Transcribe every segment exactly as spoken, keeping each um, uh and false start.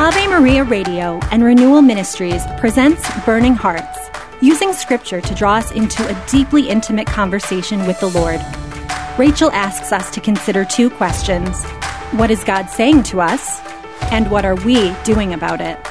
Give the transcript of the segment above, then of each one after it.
Ave Maria Radio and Renewal Ministries presents Burning Hearts, using scripture to draw us into a deeply intimate conversation with the Lord. Rachel asks us to consider two questions. What is God saying to us? And what are we doing about it?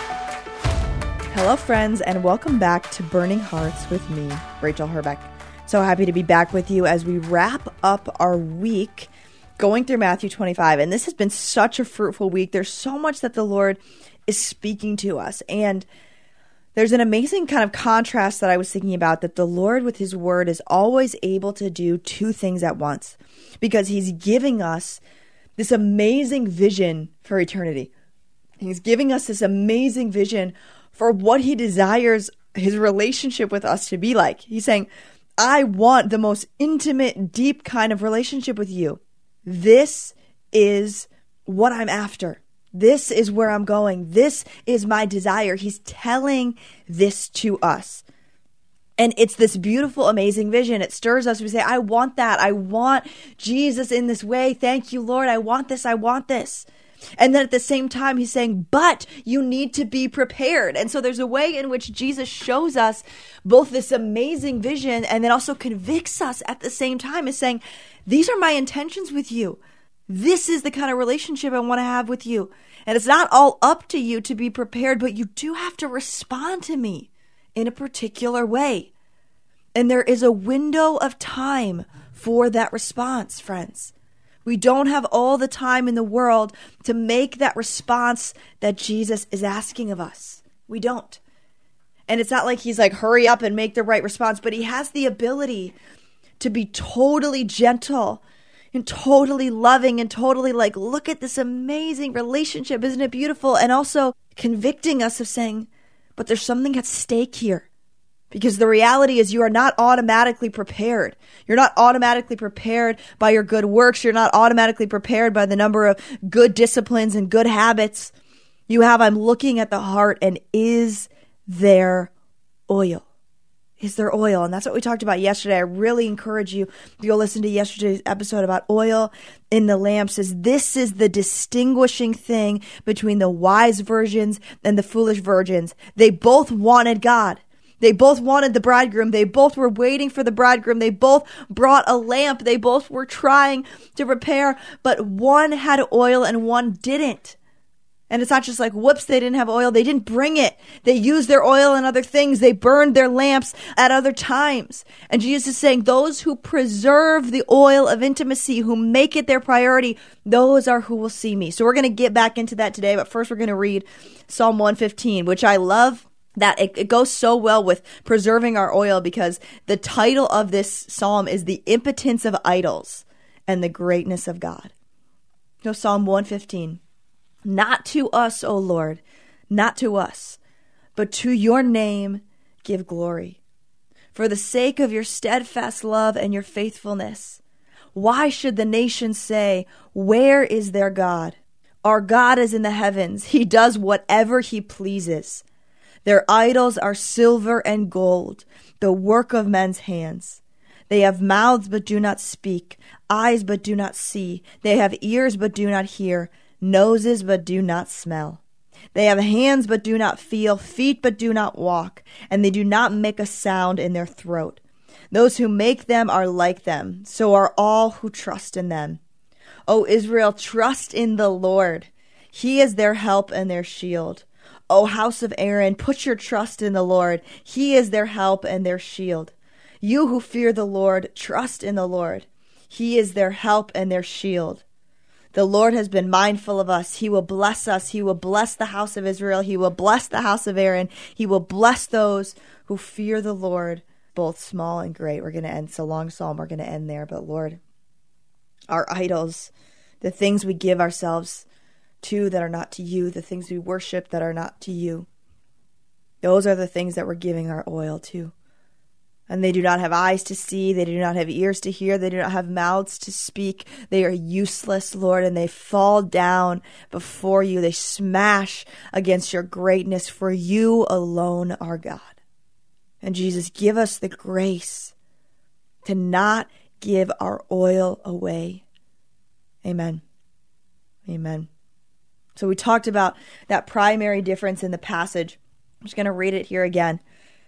Hello, friends, and welcome back to Burning Hearts with me, Rachel Herbeck. So happy to be back with you as we wrap up our week going through Matthew twenty-five. And this has been such a fruitful week. There's so much that the Lord is speaking to us. And there's an amazing kind of contrast that I was thinking about, that the Lord with his word is always able to do two things at once, because he's giving us this amazing vision for eternity. He's giving us this amazing vision for what he desires his relationship with us to be like. He's saying, I want the most intimate, deep kind of relationship with you. This is what I'm after. This is where I'm going. This is my desire. He's telling this to us. And it's this beautiful, amazing vision. It stirs us. We say, I want that. I want Jesus in this way. Thank you, Lord. I want this. I want this. And then at the same time, he's saying, but you need to be prepared. And so there's a way in which Jesus shows us both this amazing vision and then also convicts us at the same time, is saying, these are my intentions with you. This is the kind of relationship I want to have with you. And it's not all up to you to be prepared, but you do have to respond to me in a particular way. And there is a window of time for that response, friends. We don't have all the time in the world to make that response that Jesus is asking of us. We don't. And it's not like he's like, hurry up and make the right response, but he has the ability to be totally gentle and totally loving and totally like, look at this amazing relationship. Isn't it beautiful? And also convicting us of saying, but there's something at stake here. Because the reality is you are not automatically prepared. You're not automatically prepared by your good works. You're not automatically prepared by the number of good disciplines and good habits you have. I'm looking at the heart, and is there oil? Is there oil? And that's what we talked about yesterday. I really encourage you to go listen to yesterday's episode about oil in the lamps. Is this is the distinguishing thing between the wise virgins and the foolish virgins. They both wanted God. They both wanted the bridegroom. They both were waiting for the bridegroom. They both brought a lamp. They both were trying to prepare, but one had oil and one didn't. And it's not just like, whoops, they didn't have oil. They didn't bring it. They used their oil in other things. They burned their lamps at other times. And Jesus is saying, those who preserve the oil of intimacy, who make it their priority, those are who will see me. So we're going to get back into that today. But first, we're going to read Psalm one fifteen, which I love. That it, it goes so well with preserving our oil, because the title of this psalm is The Impotence of Idols and the Greatness of God. So Psalm one fifteen, not to us, O Lord, not to us, but to your name give glory. For the sake of your steadfast love and your faithfulness, why should the nations say, where is their God? Our God is in the heavens. He does whatever he pleases. Their idols are silver and gold, the work of men's hands. They have mouths but do not speak, eyes but do not see. They have ears but do not hear, noses but do not smell. They have hands but do not feel, feet but do not walk, and they do not make a sound in their throat. Those who make them are like them, so are all who trust in them. O Israel, trust in the Lord. He is their help and their shield. O house of Aaron, put your trust in the Lord. He is their help and their shield. You who fear the Lord, trust in the Lord. He is their help and their shield. The Lord has been mindful of us. He will bless us. He will bless the house of Israel. He will bless the house of Aaron. He will bless those who fear the Lord, both small and great. We're going to end. It's a long psalm. We're going to end there. But Lord, our idols, the things we give ourselves to that are not to you, the things we worship that are not to you, those are the things that we're giving our oil to. And they do not have eyes to see, they do not have ears to hear, they do not have mouths to speak. They are useless, Lord, and they fall down before you. They smash against your greatness, for you alone are God. And Jesus, give us the grace to not give our oil away. Amen. Amen. So we talked about that primary difference in the passage. I'm just going to read it here again.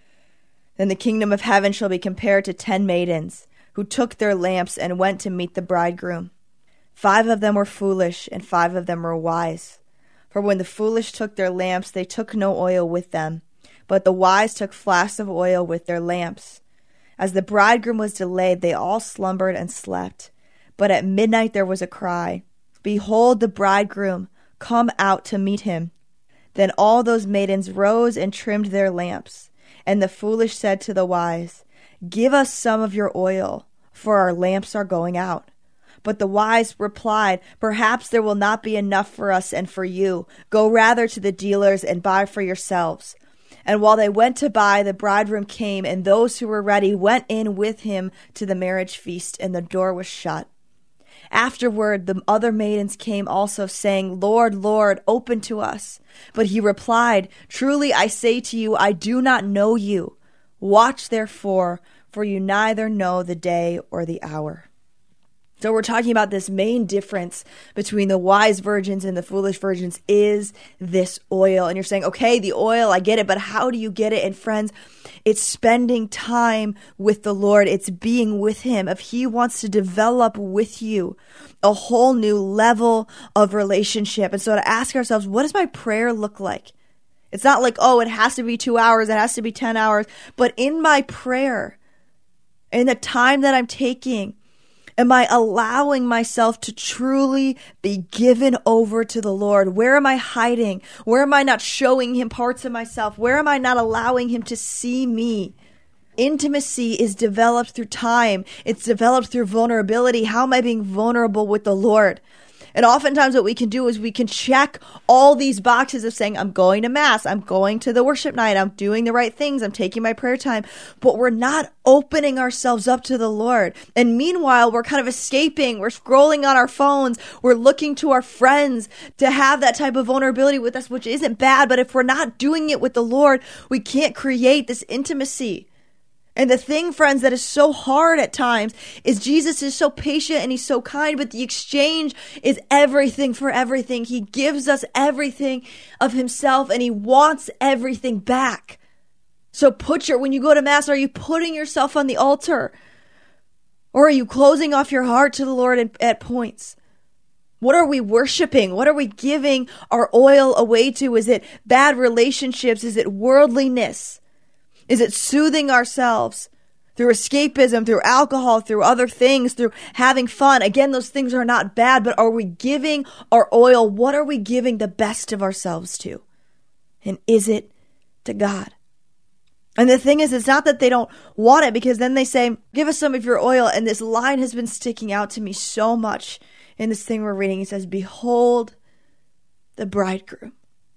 Then the kingdom of heaven shall be compared to ten maidens who took their lamps and went to meet the bridegroom. Five of them were foolish, and five of them were wise. For when the foolish took their lamps, they took no oil with them, but the wise took flasks of oil with their lamps. As the bridegroom was delayed, they all slumbered and slept. But at midnight there was a cry, Behold the bridegroom, come out to meet him. Then all those maidens rose and trimmed their lamps. And the foolish said to the wise, Give us some of your oil, for our lamps are going out. But the wise replied, Perhaps there will not be enough for us and for you. Go rather to the dealers and buy for yourselves. And while they went to buy, the bridegroom came, and those who were ready went in with him to the marriage feast, and the door was shut. Afterward, the other maidens came also, saying, Lord, Lord, open to us. But he replied, Truly I say to you, I do not know you. Watch therefore, for you neither know the day or the hour. So we're talking about this main difference between the wise virgins and the foolish virgins is this oil. And you're saying, okay, the oil, I get it, but how do you get it? And friends, it's spending time with the Lord. It's being with him. If he wants to develop with you a whole new level of relationship. And so to ask ourselves, what does my prayer look like? It's not like, oh, it has to be two hours. It has to be ten hours. But in my prayer, in the time that I'm taking, am I allowing myself to truly be given over to the Lord? Where am I hiding? Where am I not showing him parts of myself? Where am I not allowing him to see me? Intimacy is developed through time. It's developed through vulnerability. How am I being vulnerable with the Lord? And oftentimes what we can do is we can check all these boxes of saying, I'm going to mass, I'm going to the worship night, I'm doing the right things, I'm taking my prayer time, but we're not opening ourselves up to the Lord. And meanwhile, we're kind of escaping, we're scrolling on our phones, we're looking to our friends to have that type of vulnerability with us, which isn't bad, but if we're not doing it with the Lord, we can't create this intimacy. And the thing, friends, that is so hard at times is Jesus is so patient and he's so kind, but the exchange is everything for everything. He gives us everything of himself and he wants everything back. So put your, when you go to mass, are you putting yourself on the altar? Or are you closing off your heart to the Lord at, at points? What are we worshiping? What are we giving our oil away to? Is it bad relationships? Is it worldliness? Is it soothing ourselves through escapism, through alcohol, through other things, through having fun? Again, those things are not bad, but are we giving our oil? What are we giving the best of ourselves to? And is it to God? And the thing is, it's not that they don't want it, because then they say, give us some of your oil. And this line has been sticking out to me so much in this thing we're reading. It says, Behold the bridegroom.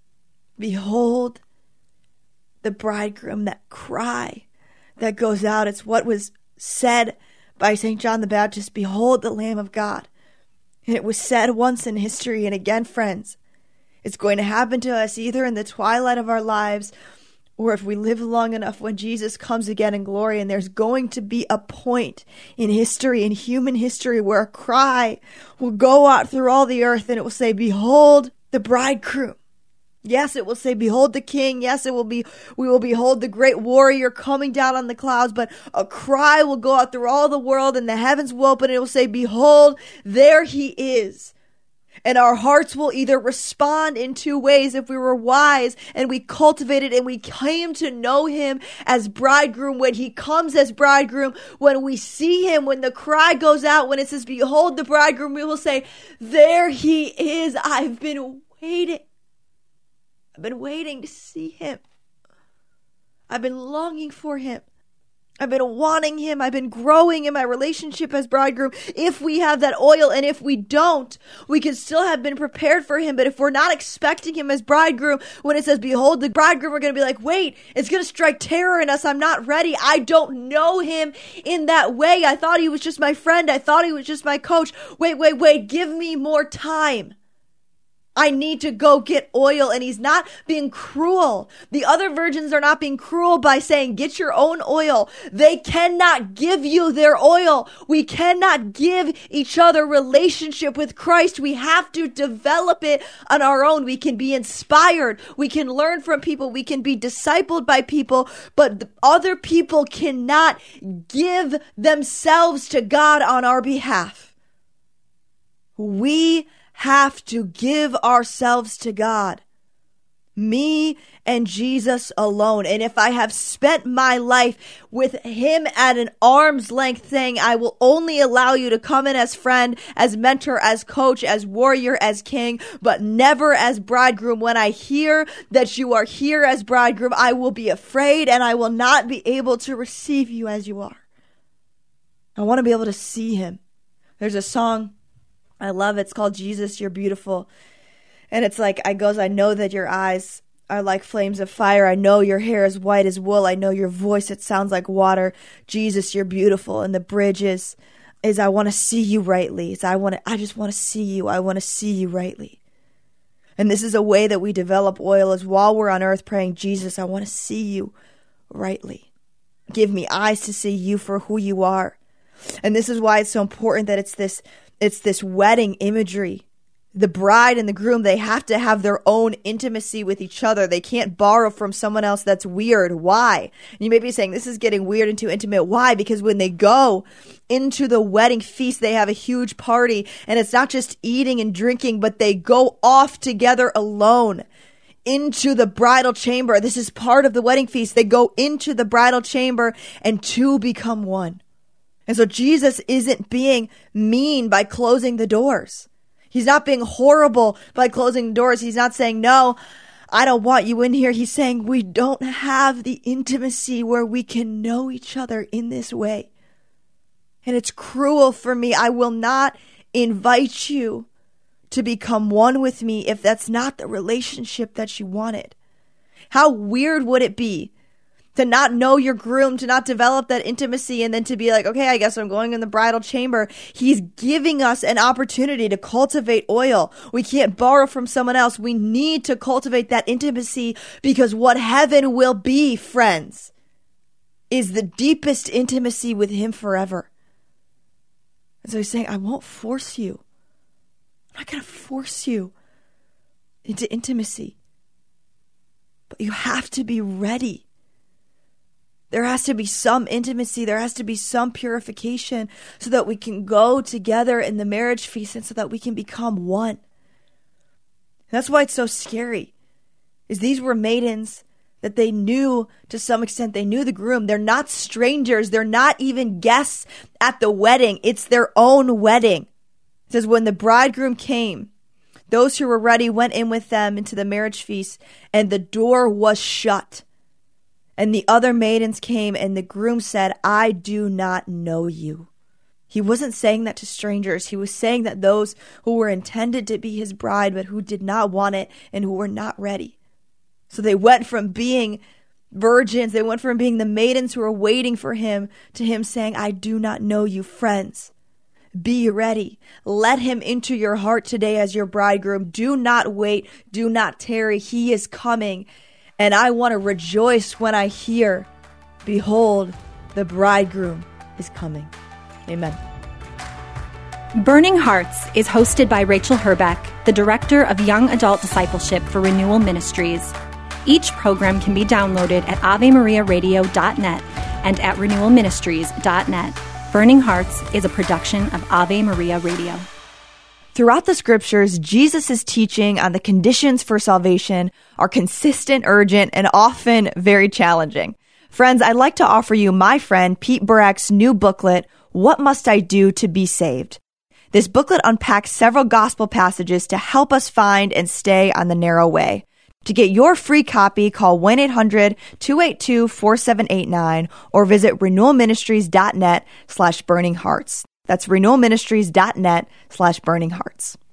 Behold the bridegroom, that cry that goes out. It's what was said by Saint John the Baptist, Behold the Lamb of God. And it was said once in history. And again, friends, it's going to happen to us either in the twilight of our lives or if we live long enough when Jesus comes again in glory. And there's going to be a point in history, in human history, where a cry will go out through all the earth and it will say, Behold the bridegroom. Yes, it will say, Behold the king. Yes, it will be, we will behold the great warrior coming down on the clouds, but a cry will go out through all the world and the heavens will open and it will say, Behold, there he is. And our hearts will either respond in two ways. If we were wise and we cultivated and we came to know him as bridegroom, when he comes as bridegroom, when we see him, when the cry goes out, when it says, Behold the bridegroom, we will say, There he is. I've been waiting. I've been waiting to see him. I've been longing for him. I've been wanting him. I've been growing in my relationship as bridegroom. If we have that oil, and if we don't, we can still have been prepared for him. But if we're not expecting him as bridegroom, when it says, Behold the bridegroom, we're going to be like, wait, it's going to strike terror in us. I'm not ready. I don't know him in that way. I thought he was just my friend. I thought he was just my coach. Wait, wait, wait. Give me more time. I need to go get oil. And he's not being cruel. The other virgins are not being cruel by saying, get your own oil. They cannot give you their oil. We cannot give each other relationship with Christ. We have to develop it on our own. We can be inspired. We can learn from people. We can be discipled by people, but other people cannot give themselves to God on our behalf. We have to give ourselves to God. Me and Jesus alone. And if I have spent my life with him at an arm's length saying, I will only allow you to come in as friend, as mentor, as coach, as warrior, as king, but never as bridegroom. When I hear that you are here as bridegroom, I will be afraid and I will not be able to receive you as you are. I want to be able to see him. There's a song I love. It's called Jesus, You're Beautiful. And it's like, I goes, I know that your eyes are like flames of fire. I know your hair is white as wool. I know your voice, it sounds like water. Jesus, you're beautiful. And the bridge is, is I want to see you rightly. It's I want to, I just want to see you. I want to see you rightly. And this is a way that we develop oil, is while we're on earth praying, Jesus, I want to see you rightly. Give me eyes to see you for who you are. And this is why it's so important that it's this It's this wedding imagery. The bride and the groom, they have to have their own intimacy with each other. They can't borrow from someone else. That's weird. Why? And you may be saying, this is getting weird and too intimate. Why? Because when they go into the wedding feast, they have a huge party. And it's not just eating and drinking, but they go off together alone into the bridal chamber. This is part of the wedding feast. They go into the bridal chamber and two become one. And so Jesus isn't being mean by closing the doors. He's not being horrible by closing the doors. He's not saying, no, I don't want you in here. He's saying we don't have the intimacy where we can know each other in this way. And it's cruel for me. I will not invite you to become one with me if that's not the relationship that you wanted. How weird would it be to not know your groom, to not develop that intimacy, and then to be like, okay, I guess I'm going in the bridal chamber. He's giving us an opportunity to cultivate oil. We can't borrow from someone else. We need to cultivate that intimacy, because what heaven will be, friends, is the deepest intimacy with him forever. And so he's saying, I won't force you. I'm not going to force you into intimacy. But you have to be ready. There has to be some intimacy. There has to be some purification so that we can go together in the marriage feast and so that we can become one. That's why it's so scary, is these were maidens that they knew to some extent. They knew the groom. They're not strangers. They're not even guests at the wedding. It's their own wedding. It says, when the bridegroom came, those who were ready went in with them into the marriage feast, and the door was shut. And the other maidens came, and the groom said, I do not know you. He wasn't saying that to strangers. He was saying that those who were intended to be his bride, but who did not want it and who were not ready. So they went from being virgins, they went from being the maidens who were waiting for him, to him saying, I do not know you. Friends, be ready. Let him into your heart today as your bridegroom. Do not wait. Do not tarry. He is coming. And I want to rejoice when I hear, behold, the bridegroom is coming. Amen. Burning Hearts is hosted by Rachel Herbeck, the Director of Young Adult Discipleship for Renewal Ministries. Each program can be downloaded at ave maria radio dot net and at renewal ministries dot net. Burning Hearts is a production of Ave Maria Radio. Throughout the scriptures, Jesus' teaching on the conditions for salvation are consistent, urgent, and often very challenging. Friends, I'd like to offer you my friend Pete Burak's new booklet, What Must I Do to Be Saved? This booklet unpacks several gospel passages to help us find and stay on the narrow way. To get your free copy, call one eight hundred two eight two four seven eight nine or visit renewal ministries dot net slash burning hearts. That's renewal ministries dot net slash burning hearts.